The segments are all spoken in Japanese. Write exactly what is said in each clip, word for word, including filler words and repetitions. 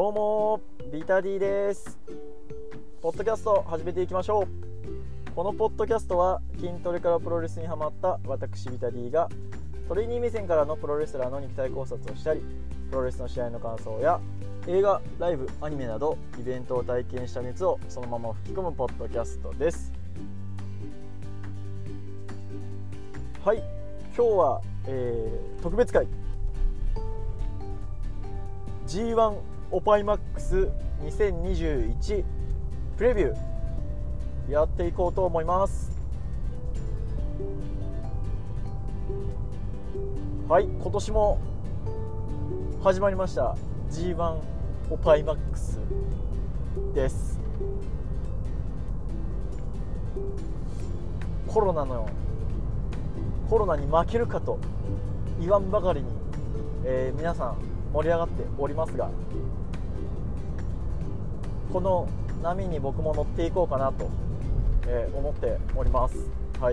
どうもビタディです。ポッドキャスト始めていきましょう。このポッドキャストは筋トレからプロレスにハマった私ビタディがトレーニー目線からのプロレスラーの肉体考察をしたり、プロレスの試合の感想や映画、ライブ、アニメなどイベントを体験した熱をそのまま吹き込むポッドキャストです。はい、今日は、えー、特別会 ジーワン オパイマックスにせんにじゅういちプレビューやっていこうと思います。はい、今年も始まりました ジーワン オパイマックスです。コロナのコロナに負けるかと言わんばかりに、えー、皆さん盛り上がっておりますが、この波に僕も乗っていこうかなと、えー、思っております。はい、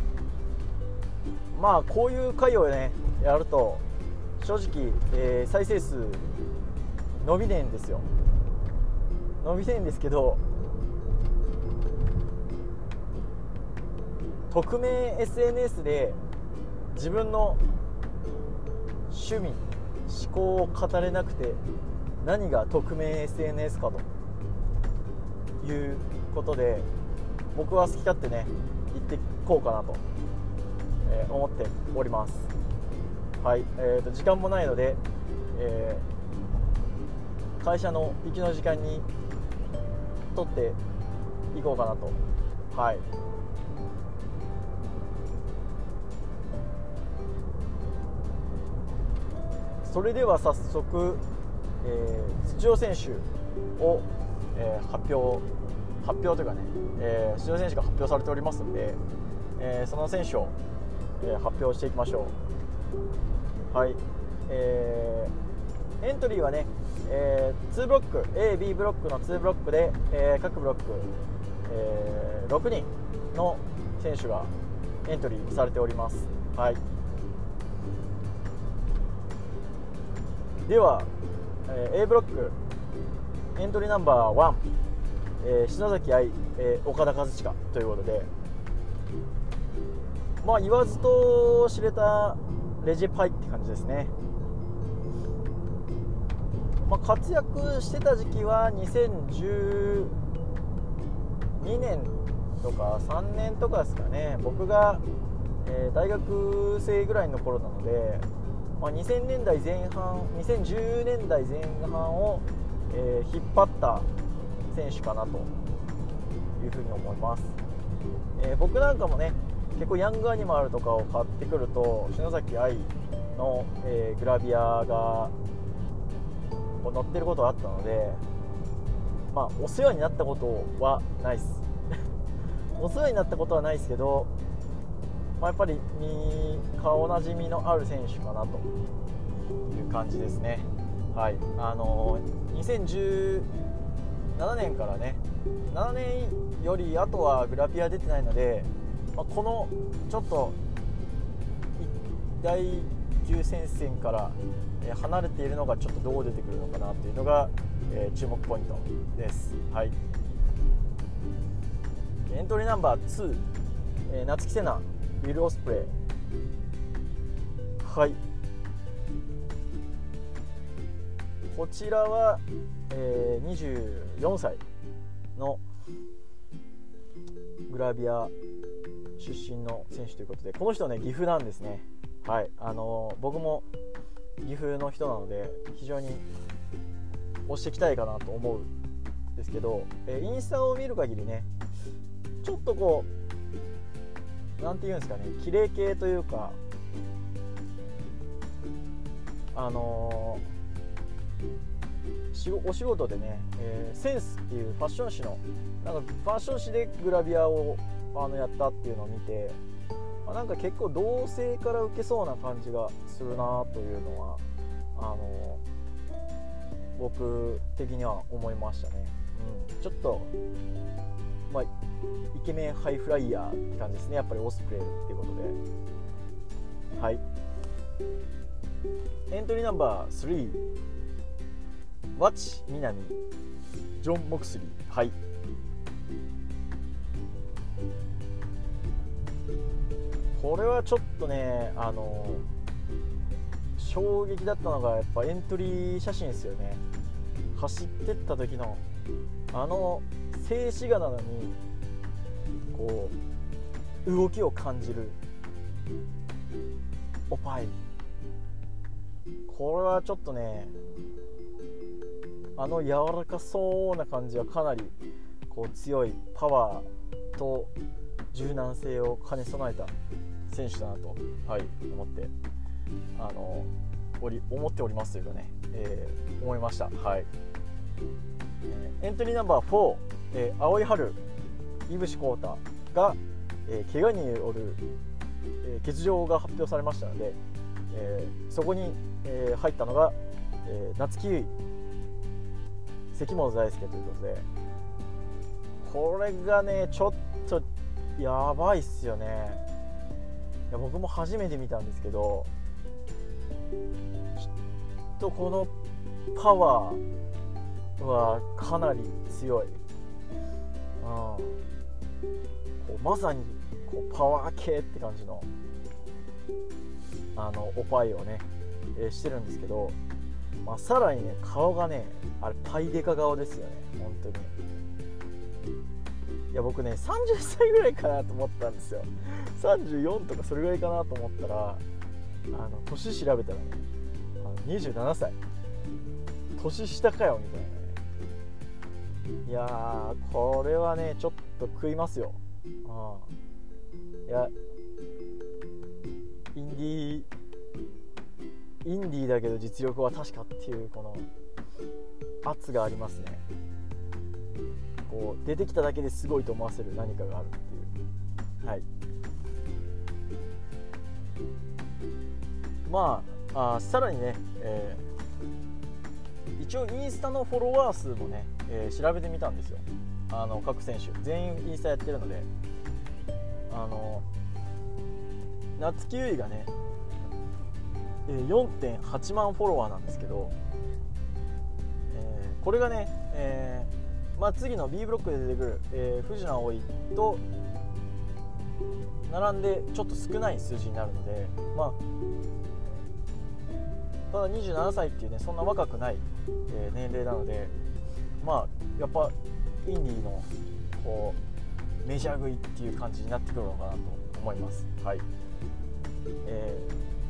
まあこういう回をねやると正直、えー、再生数伸びねえんですよ。伸びねえんですけど、匿名 エスエヌエス で自分の趣味思考を語れなくて何が匿名 エスエヌエス かということで、僕は好き勝手ね言っていこうかなと、えー、思っております。はい、えーと時間もないので、えー、会社の行きの時間に取っていこうかなと。はい、それでは早速、えー、出場選手を、えー、発表発表というかね、えー、出場選手が発表されておりますので、えー、その選手を、えー、発表していきましょう。はい、えー、エントリーはね、えー、にブロック エービー ブロックのにブロックで、えー、各ブロック、えー、ろくにんの選手がエントリーされております。はい、では、えー、A ブロックエントリーナンバーワン、えー、篠崎愛、えー、岡田和親ということで、まあ言わずと知れたレジパイって感じですね。まあ、活躍してた時期はにせんじゅうにねんとかさんねんとかですかね。僕が、えー、大学生ぐらいの頃なので、まあ、にせんねんだいぜん半にせんじゅうねんだいぜん半を、えー、引っ張った選手かなというふうに思います。えー、僕なんかもね結構ヤングアニマルとかを買ってくると篠崎愛の、えー、グラビアがこう載ってることがあったので、まあお世話になったことはないですお世話になったことはないですけど、まあ、やっぱり顔なじみのある選手かなという感じですね。はい、あのー、にせんじゅうななねんからねななねんよりあとはグラビア出てないので、まあ、このちょっと第級戦線から離れているのがちょっとどう出てくるのかなというのが、えー、注目ポイントです。はい、エントリーナンバーに、えー、夏木瀬名ウィル・オスプレイ。はい、こちらは、えー、にじゅうよんさいのグラビア出身の選手ということで、この人はね岐阜なんですね。はい、あのー、僕も岐阜の人なので非常に推していきたいかなと思うんですけど、えー、インスタを見る限りねちょっとこうなんていうんですかね、綺麗系というか、あのー、お仕事でね、えー、センスっていうファッション誌のなんかファッション誌でグラビアをあのやったっていうのを見て、まあ、なんか結構同性から受けそうな感じがするなというのはあのー、僕的には思いましたね。うん、ちょっとまあイケメンハイフライヤーって感じですね、やっぱりオスプレイっていうことで。はい、エントリーナンバースリーワチミナミ、ジョン・モクスリー、はい。これはちょっとね、あの衝撃だったのがやっぱエントリー写真ですよね。走ってった時のあの静止画なのにこう動きを感じるおっぱい、これはちょっとね、あの柔らかそうな感じはかなりこう強いパワーと柔軟性を兼ね備えた選手だなと、はい、思ってあのおり思っておりますというかね、えー、思いました。はい。えー、エントリーナンバーフォー、えー、青井春、井伏浩太が、えー、怪我による、えー、欠場が発表されましたので、えー、そこに、えー、入ったのが、えー、夏木優衣、関本大輔ということで、これがねちょっとやばいっすよね。いや僕も初めて見たんですけど、ちょっとこのパワーはかなり強い、うん、こうまさにこうパワー系って感じのあのおパイをね、えー、してるんですけど、まあ、さらにね顔がねあれパイデカ顔ですよね、本当に。いや僕ねさんじゅっさいぐらいかなと思ったんですよ。さんじゅうよんとかそれぐらいかなと思ったら、あの年調べたらねあのにじゅうななさい、年下かよみたいなね。いやーこれはねちょっと食いますよ。あいやインディーインディーだけど実力は確かっていうこの圧がありますね。こう出てきただけですごいと思わせる何かがあるっていう。はい。まあ、あさらにね、えー、一応インスタのフォロワー数もね、えー、調べてみたんですよ。あの各選手全員インスタやってるので、あの夏木優衣がね、えー、よんてんはちまんフォロワーなんですけど、えー、これがね、えーまあ、次の B ブロックで出てくる、えー、藤野葵と並んでちょっと少ない数字になるので、まあ、ただにじゅうななさいっていうねそんな若くない、えー、年齢なので、まあやっぱインディーのこうメジャー食いっていう感じになってくるのかなと思います。はい。え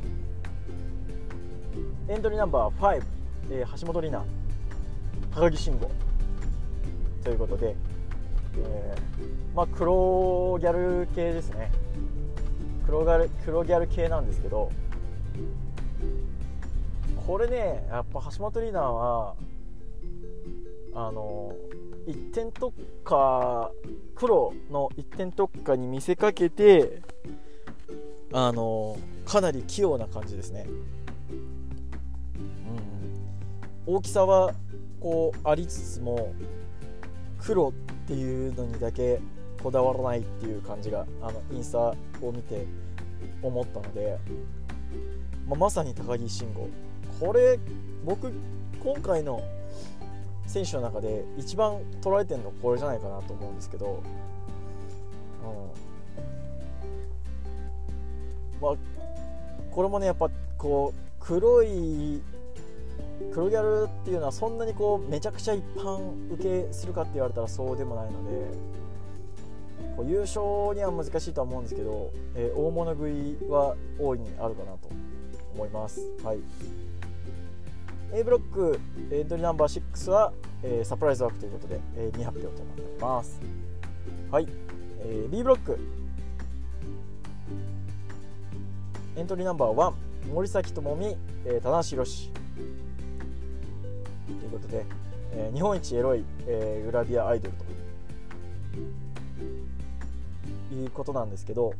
ー、エントリーナンバーファイブ、えー、橋本里奈、高木慎吾ということで、えー、まあ黒ギャル系ですね。黒ギャル、黒ギャル系なんですけど、これねやっぱ橋本里奈はあの一点特化、黒の一点特化に見せかけてあのかなり器用な感じですね。うん、大きさはこうありつつも黒っていうのにだけこだわらないっていう感じがあのインスタを見て思ったので、まあ、まさに高木慎吾、これ僕今回の選手の中で一番捉えてるのこれじゃないかなと思うんですけど、うん、まあこれもねやっぱこう黒い黒ギャルっていうのはそんなにこうめちゃくちゃ一般受けするかって言われたらそうでもないので、こう優勝には難しいとは思うんですけど、えー、大物食いは大いにあるかなと思います。はい。A ブロックエントリーナンバーシックスは、えー、サプライズ枠ということで、えー、に発表となっております。はい。えー、B ブロックエントリーナンバーワン、森崎智美、えー、棚橋宏ということで、えー、日本一エロい、えー、グラビアアイドルということなんですけど、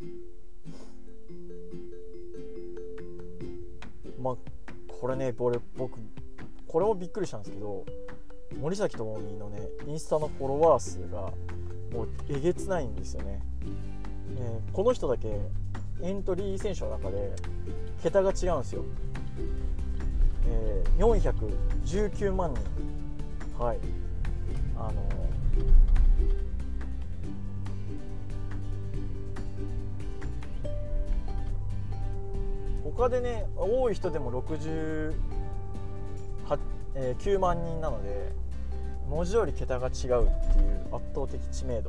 まあこれね僕これもびっくりしたんですけど、森崎智美のねインスタのフォロワー数がもうえげつないんですよね。えー、この人だけエントリー選手の中で桁が違うんですよ。 えー、よんひゃくじゅうきゅうまんにん、はい、あの他でね多い人でもろくじゅうきゅうまんにんなので、文字通り桁が違うっていう圧倒的知名度、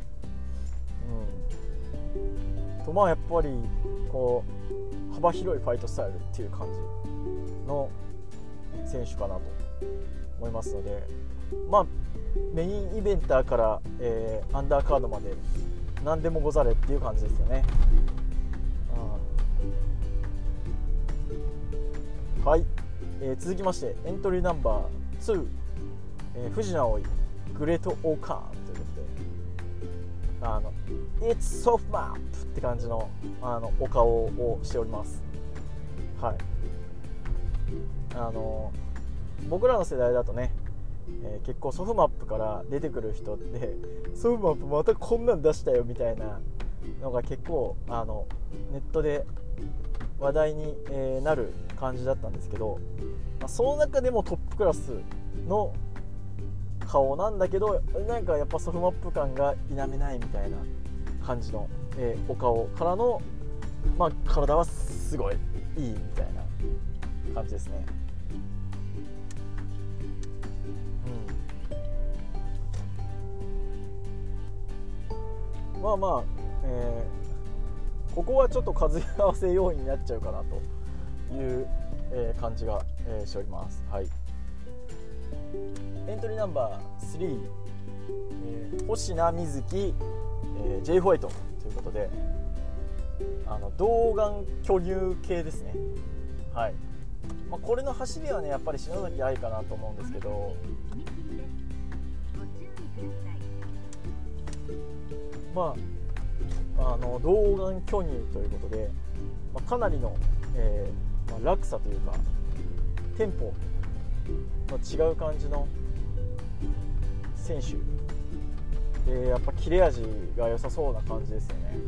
うん、とまあやっぱりこう幅広いファイトスタイルっていう感じの選手かなと思いますので、まあメインイベンターから、えー、アンダーカードまで何でもござれっていう感じですよね。はい、えー、続きましてエントリーナンバーに、えー、藤野葵グレートオーカーンということで、あの It's soft map って感じの、あのお顔をしております。はい、あの僕らの世代だとね、えー、結構ソフマップから出てくる人ってソフマップまたこんなん出したよみたいなのが結構あのネットで話題に、えー、なる感じだったんですけど、まあ、その中でもトップクラスの顔なんだけど、なんかやっぱソフマップ感が否めないみたいな感じの、えー、お顔からの、まあ、体はすごいいいみたいな感じですね。うん、まあまあ、えー、ここはちょっと数合わせ要因になっちゃうかなという、えー、感じが、えー、しております。はい、エントリーナンバーさん、えー、星名瑞希、えー、J ホワイトということで、あの童顔巨乳系ですね。はい、まあ、これの走りはねやっぱり篠崎愛かなと思うんですけど、まああの童顔巨乳ということで、まあ、かなりの、えーまあ、落差というかテンポの違う感じの選手で、やっぱ切れ味が良さそうな感じですよね。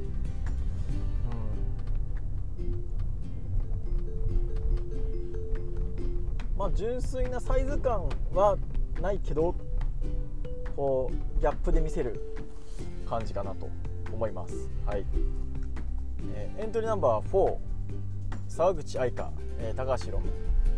うん、まあ純粋なサイズ感はないけど、こうギャップで見せる感じかなと思います。はい、えー、エントリーナンバーよん、沢口愛香、えー、高橋宏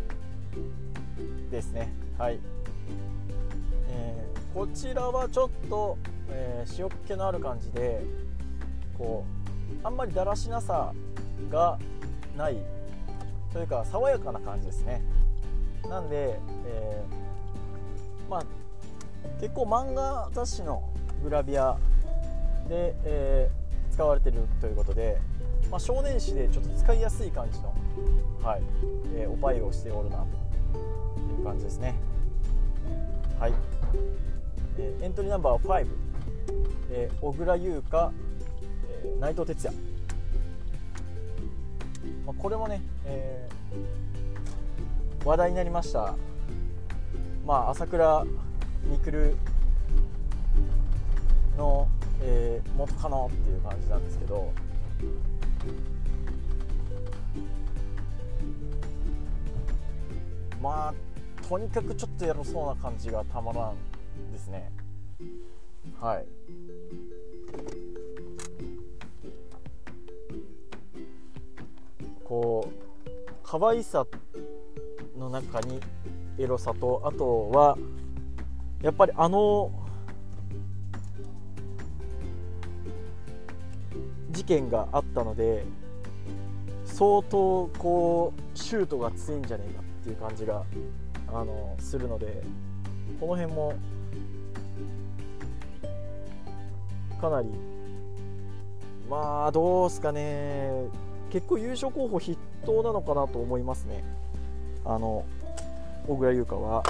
ですね。はい、えー、こちらはちょっと、えー、塩っ気のある感じで、こうあんまりだらしなさがないというか爽やかな感じですね。なんで、えー、まあ結構漫画雑誌のグラビアで、えー、使われているということで、まあ、少年誌でちょっと使いやすい感じの、はい、えー、おパイをしておるなという感じですね。はい、えー、エントリーナンバーご、えー、小倉優香、えー、内藤哲也、まあ、これもね、えー、話題になりました。まあ、朝倉未来の、えー、元カノっていう感じなんですけど、まあとにかくちょっとやろそうな感じがたまらんですね。はい、こう可愛さの中にエロさと、あとはやっぱりあの事件があったので、相当こうシュートが強いんじゃねえかっていう感じがあのするので、この辺もかなり、まあどうすかね、結構優勝候補筆頭なのかなと思いますね。あの小倉優香は、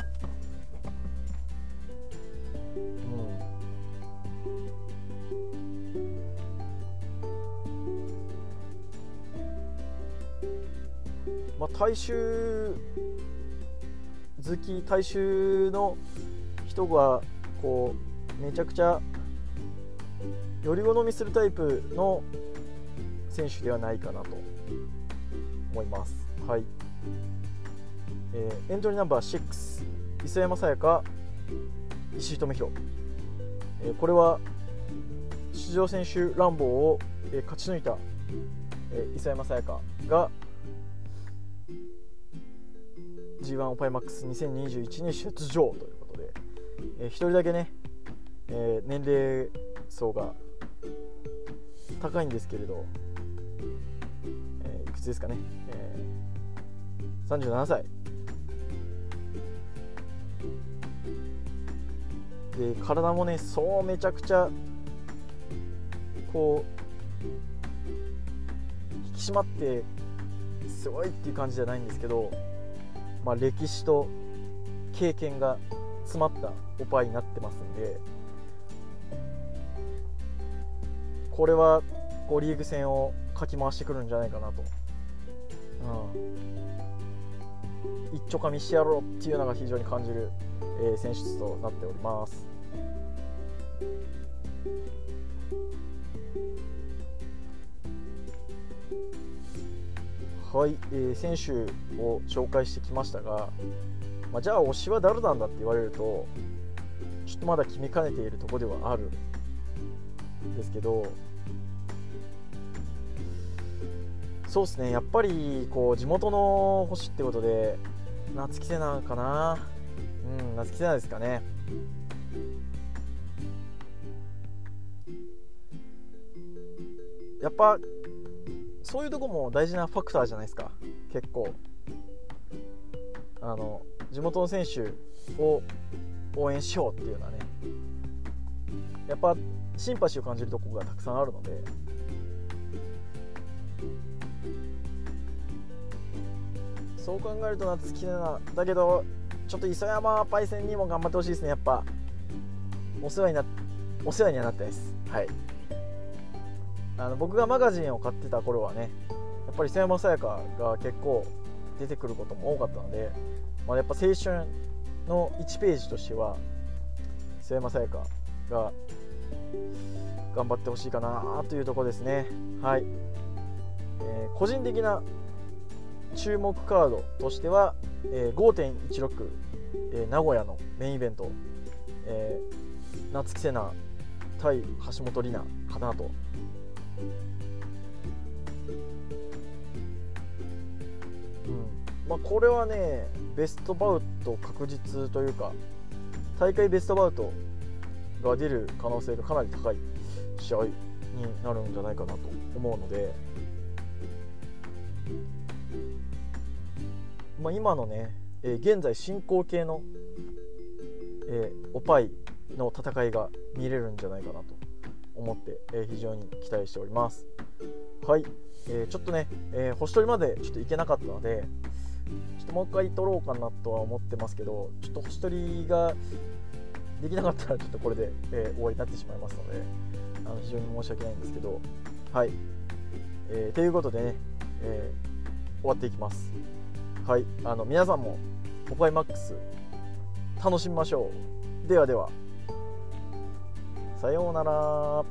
まあ、大衆好き大衆の人がこうめちゃくちゃより好みするタイプの選手ではないかなと思います。はい、 えー、エントリーナンバーろく、磯山さやか、石井智弘、えー、これは出場選手乱暴を、えー、勝ち抜いた、えー、磯山さやかが ジーワン オパイマックスにせんにじゅういちに出場ということで、えー、一人だけね、えー、年齢層が高いんですけれど、えー、いくつですかね、えー、さんじゅうななさいで、体もねそうめちゃくちゃこう引き締まってすごいっていう感じじゃないんですけど、まあ、歴史と経験が詰まったオパイになってますんで、これはこうリーグ戦をかき回してくるんじゃないかなと、うん、一丁かみしてやろうっていうのが非常に感じる、えー、選出となっております。はい、えー、選手を紹介してきましたが、まあ、じゃあ推しは誰なんだって言われるとちょっとまだ決めかねているところではあるんですけど、そうですね、やっぱりこう地元の星ってことで夏木瀬なかな、うん、夏木瀬なですかね。やっぱそういうとこも大事なファクターじゃないですか。結構あの地元の選手を応援しようっていうのはね、やっぱシンパシーを感じるところがたくさんあるので、そう考えると夏木奈々だけど、ちょっと磯山パイセンにも頑張ってほしいですね。やっぱお世話になお世話にはなってないです。はい、あの僕がマガジンを買ってた頃はね、やっぱり磯山さやかが結構出てくることも多かったので、まあ、やっぱ青春のいちページとしては磯山さやかが頑張ってほしいかなというところですね。はい、えー、個人的な注目カードとしては、えー、ごてんいちろく、えー、名古屋のメインイベント、えー、夏木瀬名対橋本里奈かなと。うんまあ、これはねベストバウト確実というか、大会ベストバウトが出る可能性がかなり高い試合になるんじゃないかなと思うので、まあ、今のね、えー、現在進行形の、えー、オパイの戦いが見れるんじゃないかなと思って、えー、非常に期待しております。はい、えー、ちょっとね、えー、星取りまでちょっと行けなかったので、ちょっともう一回取ろうかなとは思ってますけど、ちょっと星取りができなかったらちょっとこれで、えー、終わりになってしまいますので、あの非常に申し訳ないんですけど、はい、えー、ということでね、えー、終わっていきます。はい、あの皆さんもオパイマックス楽しみましょう。ではでは、さようなら。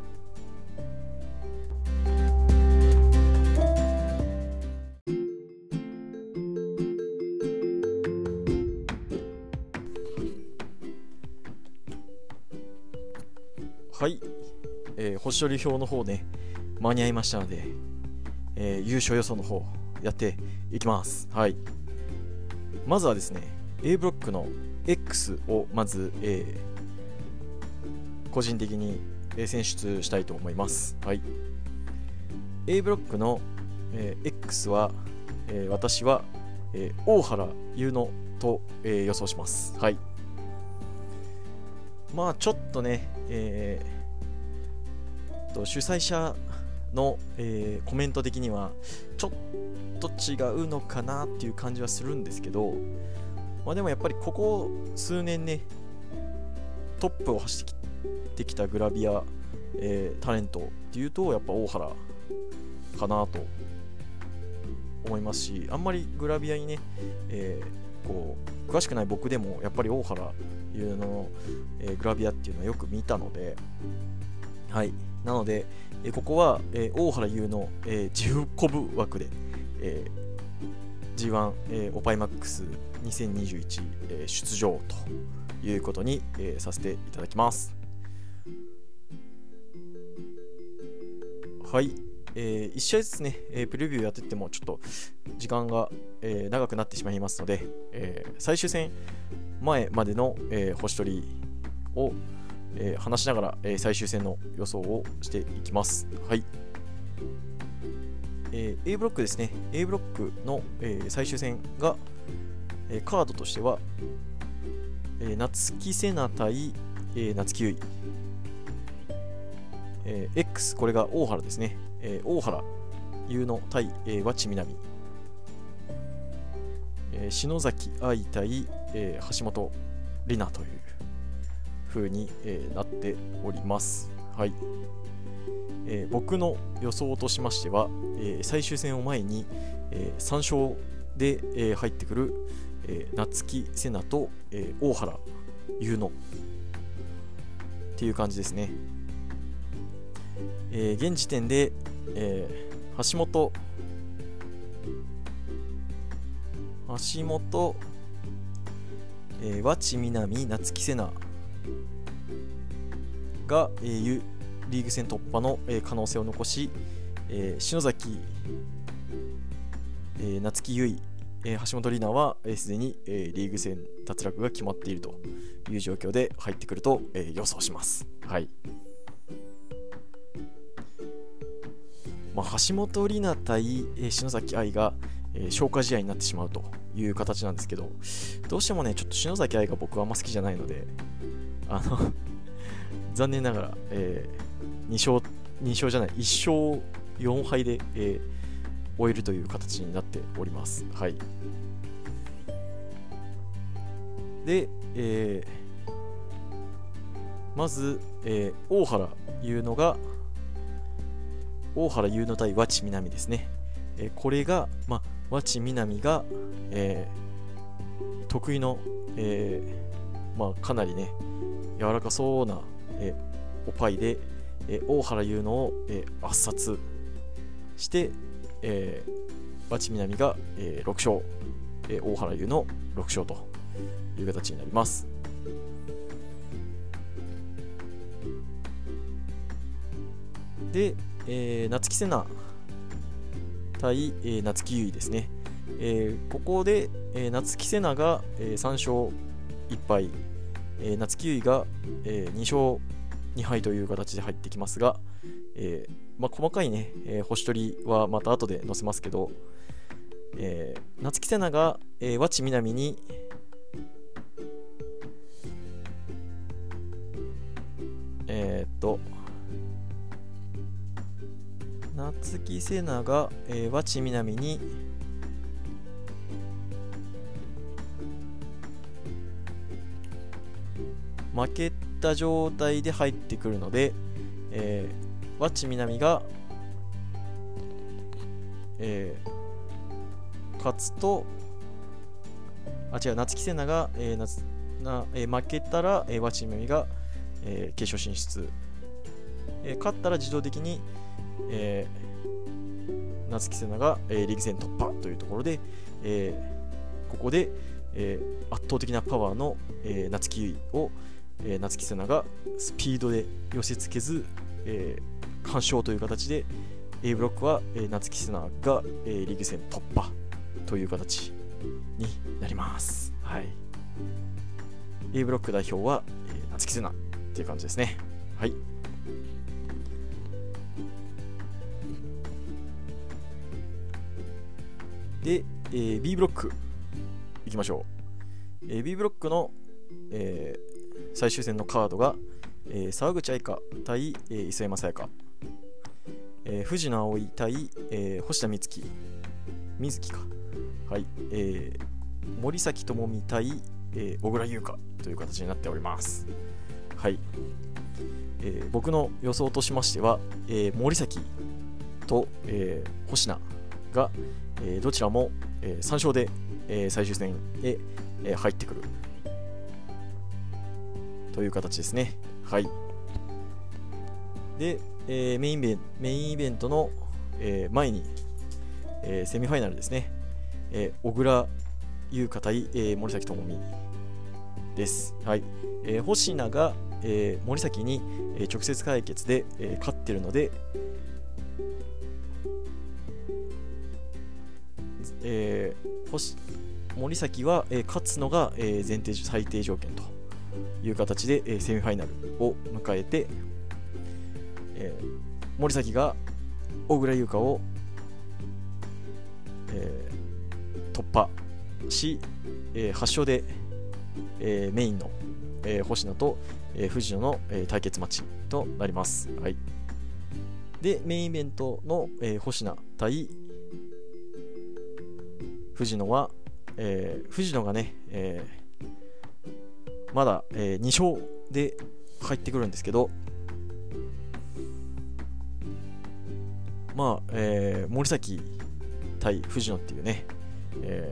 はい、えー、星取り表の方ね間に合いましたので、えー、優勝予想の方やっていきます。はい、まずはですね A ブロックの X をまず、えー、個人的に選出したいと思います。はい、A ブロックの、えー、X は、えー、私は、えー、大原優乃と、えー、予想します。はい、まあちょっとね、えー、と主催者の、えー、コメント的にはちょっと違うのかなっていう感じはするんですけど、まあ、でもやっぱりここ数年ねトップを走ってきたグラビア、えー、タレントっていうとやっぱ大原かなと思いますし、あんまりグラビアにね、えー、こう詳しくない僕でもやっぱり大原優の、えー、グラビアっていうのをよく見たので、はいなので、えー、ここは、えー、大原優の、えー、自由こぶ枠で、えー、 ジーワン、えー、オパイマックスにせんにじゅういち、えー、出場ということに、えー、させていただきます。はい、えー、いち試合ずつね、えー、プレビューやっていってもちょっと時間が、えー、長くなってしまいますので、えー、最終戦前までの、えー、星取りを、えー、話しながら、えー、最終戦の予想をしていきます。はい、えー、A ブロックですね。 A ブロックの、えー、最終戦が、えー、カードとしては、えー、夏木瀬名対、えー、夏木優衣、えー、X これが大原ですね、えー、大原優乃対、えー、和知南、えー、篠崎愛対、えー、橋本里奈という風に、えー、なっております。はい、えー、僕の予想としましては、えー、最終戦を前に、えー、さん勝で、えー、入ってくる、えー、夏木瀬名と、えー、大原優乃っていう感じですね。えー、現時点で、えー、橋本橋本、えー、和知南夏木瀬名が、えー、リーグ戦突破の、えー、可能性を残し、えー、篠崎、えー、夏木優衣、えー、橋本里奈はすで、えー、に、えー、リーグ戦脱落が決まっているという状況で入ってくると、えー、予想します。はい、まあ、橋本里奈対、えー、篠崎愛が、えー、消化試合になってしまうという形なんですけど、どうしてもねちょっと篠崎愛が僕はあんま好きじゃないので、あの残念ながら、えー、に勝、に勝じゃないいっ勝よん敗で、えー、終えるという形になっております。はい、で、えー、まず、えー、大原優乃が大原優乃対和知南ですね。えー、これが、まあ、和知南が、えー、得意の、えーまあ、かなりね柔らかそうな、えー、おパイで、えー、大原優乃を、えー、圧殺して、えー、和知南が、えー、ろく勝、えー、大原優乃ろく勝という形になります。で、えー、夏木瀬名対、えー、夏木優衣ですね。えー、ここで、えー、夏木瀬名が、えー、さん勝いっ敗、えー、夏木優衣が、えー、に勝に敗という形で入ってきますが、えーまあ、細かいね、えー、星取りはまた後で載せますけど、えー、夏木瀬名が、えー、和知南にえー、っと夏木瀬名が、えー、和知南に負けた状態で入ってくるので、えー、和知南が、えー、勝つとあ違う夏木瀬名が、えー夏なえー、負けたら、えー、和知南が、えー、決勝進出、えー、勝ったら自動的に、えー、夏木瀬名が、えー、リーグ戦突破というところで、えー、ここで、えー、圧倒的なパワーの、えー、夏木優衣を、えー、夏木瀬名がスピードで寄せつけず、えー、完勝という形で A ブロックは、えー、夏木瀬名が、えー、リーグ戦突破という形になります。はい、A ブロック代表は、えー、夏木瀬名っていう感じですね。はい。で、えー、B ブロックいきましょう。えー、B ブロックの、えー、最終戦のカードが、えー、沢口愛香対、えー、磯山さやか、えー、藤野葵対、えー、星田美月水木か、はい、えー、森崎智美対、えー、小倉優香という形になっております。はい、えー、僕の予想としましては、えー、森崎と、えー、星名が、えー、どちらも、えー、さん勝で、えー、最終戦へ、えー、入ってくるという形ですね。はい。で、えー、メインイベンメインイベントの、えー、前に、えー、セミファイナルですね。 えー、小倉優香対、えー、森崎智美です。はい。えー、星名が、えー、森崎に、えー、直接対決で、えー、勝ってるので、えー、星森崎は、えー、勝つのが、えー、前提最低条件という形で、えー、セミファイナルを迎えて、えー、森崎が小倉優香を、えー、突破し、えー、はっ勝で、えー、メインの、えー、星野と、えー、藤野の、えー、対決マッチとなります。はい、でメインイベントの、えー、星野対藤野は、えー、藤野がね、えー、まだ、えー、に勝で入ってくるんですけど、まあ、えー、森崎対藤野っていうね、え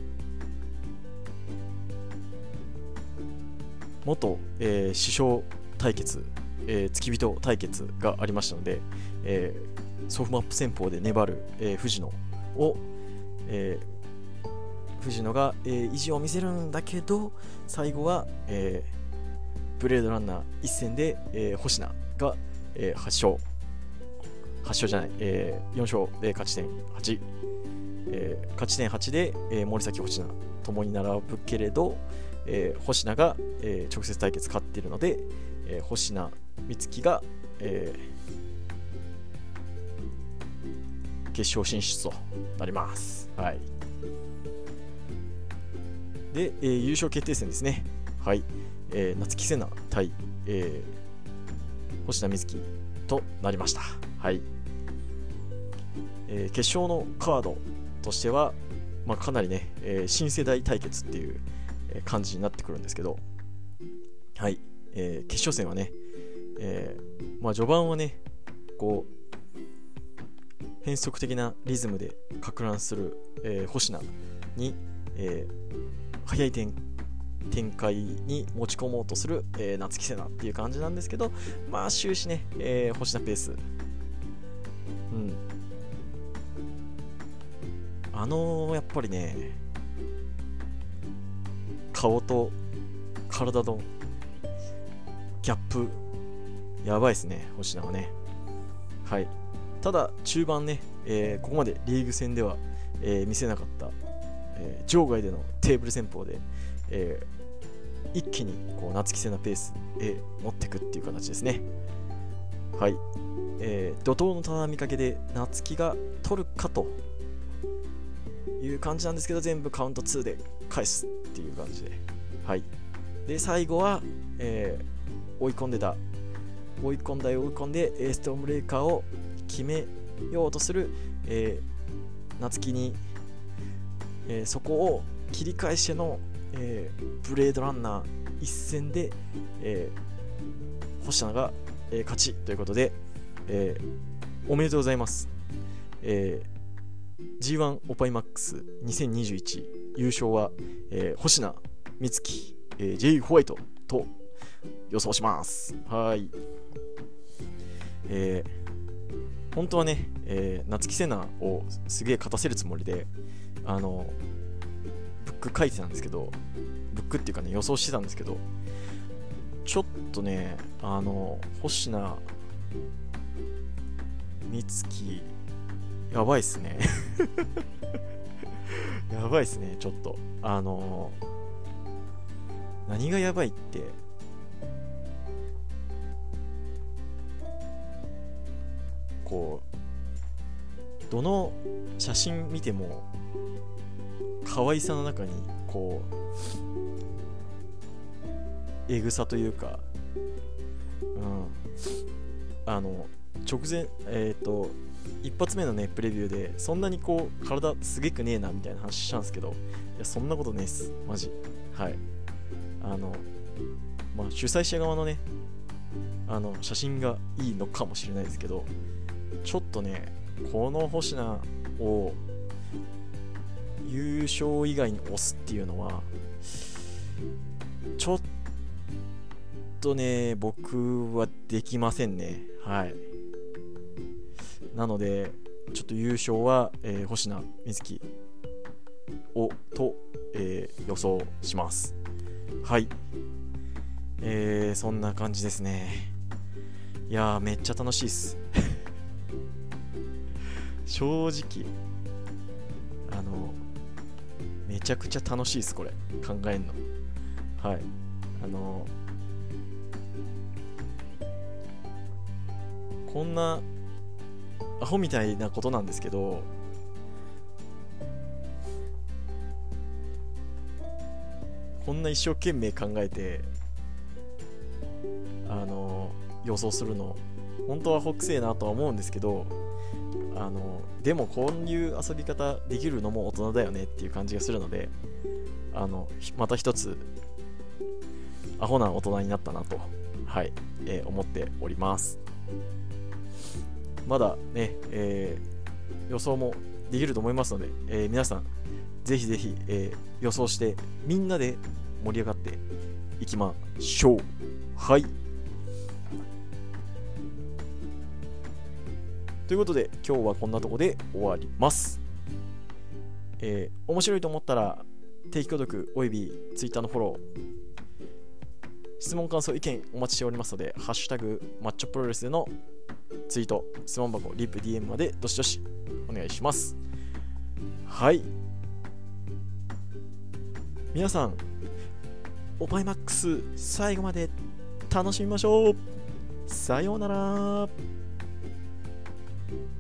ー、元、えー、師匠対決、えー、付き人対決がありましたので、えー、ソフマップ戦法で粘る、えー、藤野を、えー藤野が、えー、意地を見せるんだけど、最後は、えー、ブレードランナー一戦で、えー、星名が、えー、はち勝はち勝じゃない、えー、よん勝で勝ち点はち、えー、勝ち点はちで、えー、森崎星名ともに並ぶけれど、えー、星名が、えー、直接対決勝っているので、えー、星名美月が、えー、決勝進出となります。はい。で、えー、優勝決定戦ですね。はい。えー、夏木瀬名対、えー、星名美月となりました。はい。えー、決勝のカードとしては、まあ、かなりね、えー、新世代対決っていう感じになってくるんですけど、はい。えー、決勝戦はね、えー、まあ、序盤はね、こう、変則的なリズムでか乱する、えー、星名に、えー早い 展, 展開に持ち込もうとする、えー、夏木瀬名っていう感じなんですけど、まあ終始ね、えー、星名ペース、うん、あのー、やっぱりね、顔と体のギャップやばいですね、星名はね。はい。ただ中盤ね、えー、ここまでリーグ戦では、えー、見せなかったえー、場外でのテーブル戦法で、えー、一気にこう夏木瀬名ペースへ持っていくっていう形ですね。はい、えー、怒涛の畳みかけで夏木が取るかという感じなんですけど、全部カウントツーで返すっていう感じで、はい。で最後は、えー、追い込んでた追い込んだ追い込んでストームブレーカーを決めようとする、えー、夏木にえー、そこを切り返しての、えー、ブレードランナー一戦で、えー、星名が、えー、勝ちということで、えー、おめでとうございます、えー、ジーワン オパイマックスにせんにじゅういち優勝は、えー、星名美月、えー、J ホワイトと予想します。はい、えー、本当はね、えー、夏木瀬名をすげえ勝たせるつもりであのブック書いてたんですけど、ブックっていうかね予想してたんですけど、ちょっとねあの星名美月やばいっすねやばいっすね。ちょっとあの何がやばいって、こうどの写真見ても可愛さの中にこうエグさというか、うん、あの直前えっ、ー、と一発目のねプレビューでそんなにこう体すげくねえなみたいな話したんですけど、いやそんなことねえっすマジ。はい。あのまあ主催者側のねあの写真がいいのかもしれないですけど、ちょっとねこの星名を優勝以外に押すっていうのはちょっとね僕はできませんね。はい。なのでちょっと優勝は、えー、星名美月をと、えー予想します。はい、えーそんな感じですね。いやーめっちゃ楽しいっす正直あのめちゃくちゃ楽しいっすこれ考えんの。はい、あのこんなアホみたいなことなんですけど、こんな一生懸命考えてあの予想するの本当はアホくせえなとは思うんですけど、あのでもこういう遊び方できるのも大人だよねっていう感じがするので、あのまた一つアホな大人になったなと、はい、えー思っております。まだね、えー予想もできると思いますので、えー皆さんぜひぜひ、えー予想してみんなで盛り上がっていきましょう。はい、ということで今日はこんなとこで終わります。えー面白いと思ったら定期購読および Twitter のフォロー、質問感想意見お待ちしておりますので、ハッシュタグマッチョプロレスでのツイート、質問箱、リップ、ディーエム までどしどしお願いします。はい、皆さんオパイマックス最後まで楽しみましょう。さようなら。